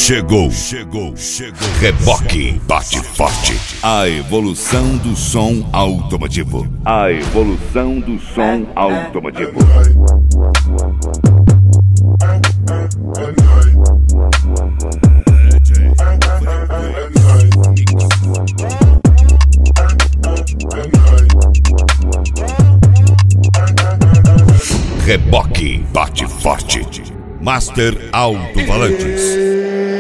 Chegou. Reboque bate forte. A evolução do som automotivo. Reboque bate forte. Master Alto-Falantes.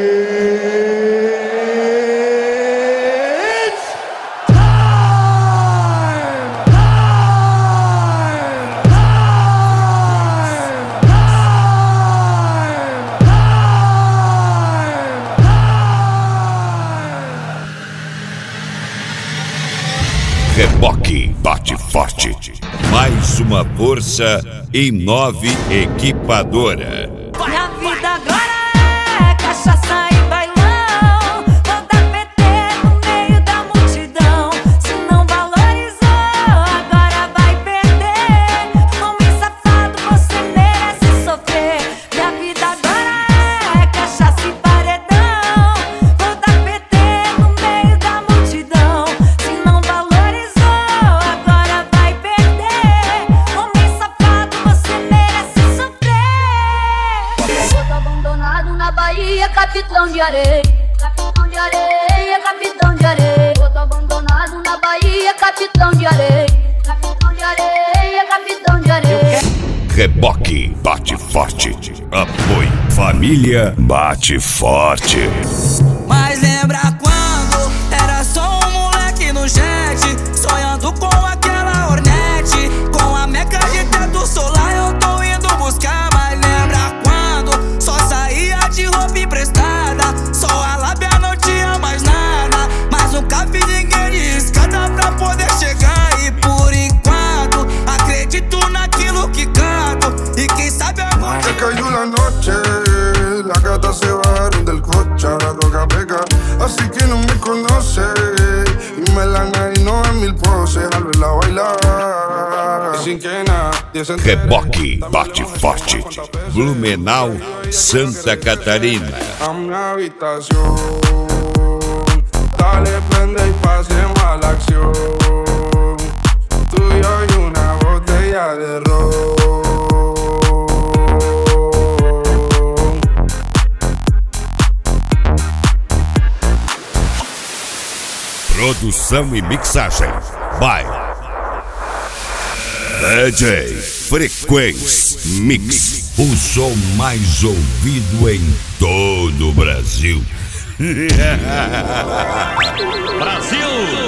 Reboque bate forte. Mais uma força em 9 equipadora. Minha vida agora é cachaça e bailão. Vou dar PT no meio da multidão. Se não valorizou, agora vai perder. Homem safado, você merece sofrer. Minha vida agora é cachaça e paredão. Vou dar PT no meio da multidão. Se não valorizou, agora vai perder. Homem safado, você merece sofrer. Tô abandonado na Bahia, capitão de areia. Capitão de areia, capitão de areia. Tô abandonado na Bahia, capitão de areia. Capitão de areia, capitão de areia. Reboque bate forte. Apoio família bate forte. Mas lembra quando era só um moleque no jet, sonhando com aquela Hornet, com a meca de teto solar eu tô indo buscar. Mas lembra quando só saía de roupa emprestada, só a lábia não tinha mais nada, mas nunca vi ninguém de escada pra poder chegar. E por enquanto acredito naquilo que canto, e quem sabe algum Se cayó la noche, las gatas se bajaron del coche, la droga pega, así que no me conoce. Y me la no en mil poses al verla bailar. Y sin que nadie se entere. Reboque bate forte. Blumenau, Santa Catarina. A mi habitación, dale, prende y pasemos a la acción. Tú y yo y una botella de ron. Produção e mixagem by DJ Frequência Mix. O som mais ouvido em todo o Brasil. Brasil!